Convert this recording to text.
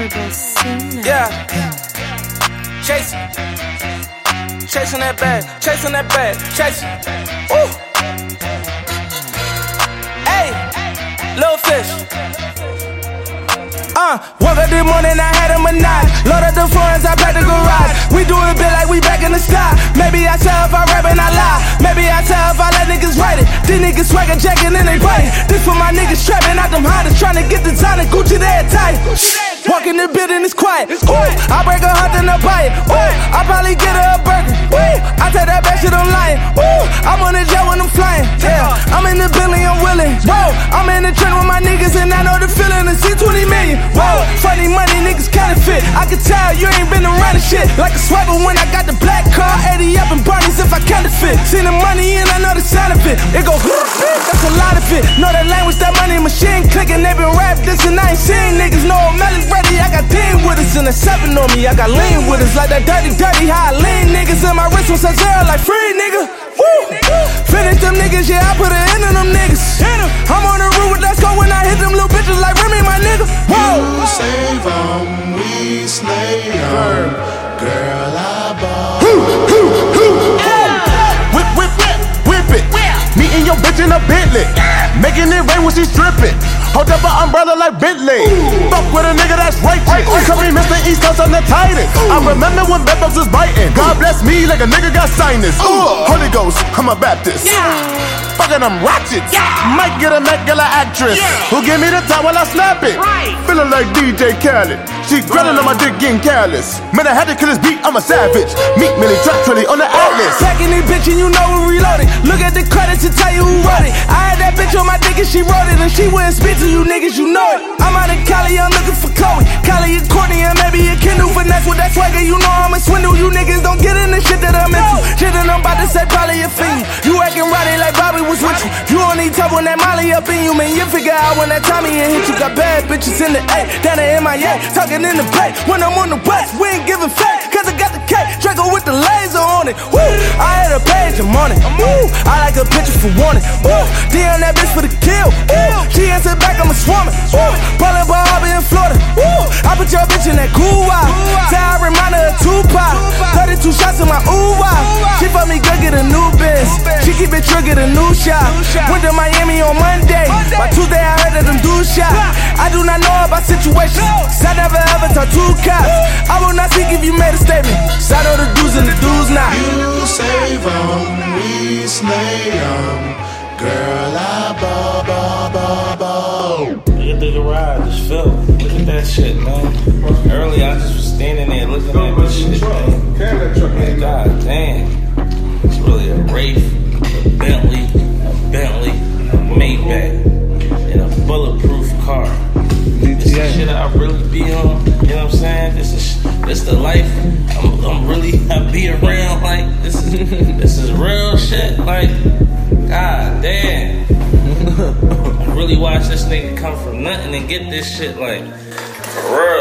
Yeah. Chasing that bag, chasing that bag, chasing. Ooh. Hey, little fish. Woke up this morning, I had a menage. Load up the funds, I packed the garage. We do it big like we back in the sky. Maybe I tell if I rap and I lie. Maybe I tell if I let niggas write it. These niggas swagger jacking and they biting. This for my niggas trapping out them Hondas, trying to get the time to Gucci there tight. Walk in the building, it's quiet. Ooh, I break a heart, then I buy it. Ooh, I probably get her a burger. Ooh, I take that back shit, I'm lying. Ooh, I'm on the jet when I'm flying. Yeah, I'm in the building, I'm willing. Whoa, I'm in the trend with my niggas and I know the feeling to see 20 million. Whoa, funny money, niggas counterfeit. I can tell you ain't been around the shit. Like a swagger when I got the black car, 80 up in Barney's if I counterfeit. Seen the money and I know the sound of it. It go, that's a lot of it. Know that language, that money machine clicking. They been rap this and I ain't seen niggas. No, Melly's ready. I got 10 with us and a 7 on me. I got lean with us like that dirty, how I lean niggas. In my wrist was a zero like free nigga. Woo. Finish them niggas, yeah, I put an end on them niggas. I'm on the roof with let's go when I hit them little bitches like Remy, my nigga. Whoa. You save them, we slay them. Girl, I ball. Whip it. Me and your bitch in a Bentley. Making it rain when she stripping. Hold up an umbrella like Bentley. Fuck with a nigga that's righteous. Call me Mr. East Coast, I'm the tightest. I remember when Bebos was biting. God bless me like a nigga got sinus. Holy Ghost, I'm a Baptist. Fucking them ratchets. Might get a Met Gala actress who give me the time while I snap it. Feeling like DJ Khaled. She grinding on my dick, getting careless. Man, I had to kill this beat, I'm a savage. Meet Millie Truck Trilly on the Atlas. Packing this bitch and you know we reloaded. Look at the credits to tell you who wrote it. I had that bitch on my dick and she wrote it. And she wouldn't speak to you niggas, you know it. I'm out of Cali, I'm looking for Chloe. Cali and Courtney and maybe a Kendall. Finesse with that swagger, you know I'm a swindle. You niggas don't get in the shit that I'm into. Shit that I'm about to say probably offend you. You acting rowdy like Bobby was with you. You only talk when that Molly up in you. Man, you figure out when that Tommy and hit you. Got bad bitches in the A, down in MIA. Talking in the Bay, when I'm on the West, we ain't giving fake. Cause I got the K, Draco with the laser on it. Woo, I had a page, I'm on it. Woo, I like a picture for warning. Woo, D on that bitch for the kill. Woo, she answered back, I'm a swarming. Woo, ballin' Barbie in Florida. Woo, I put your bitch in that cool wild. Say I remind her of Tupac. 32 shots in my ooh-wow. She fuck me good, get a new biz. She keep it trigger, get a new shot. Went to Miami on Monday. By Tuesday I heard that them dudes shot. I do not know about situations. I never ever talk to cops. I will not speak if you made a statement. So I know the do's and the do's not. You save them, we slay them. Girl, I ball. Look at the garage, it's filled. Look at that shit, man. Earlier I just was standing there looking at this shit, man. Man, god damn. It's really a Wraith, a Bentley, a Maybach, and a bulletproof car. This is shit I really be on. You know what I'm saying? This the life I be around. Like this is real shit. Like, god damn. I really watch this nigga come from nothing and get this shit, like, for real.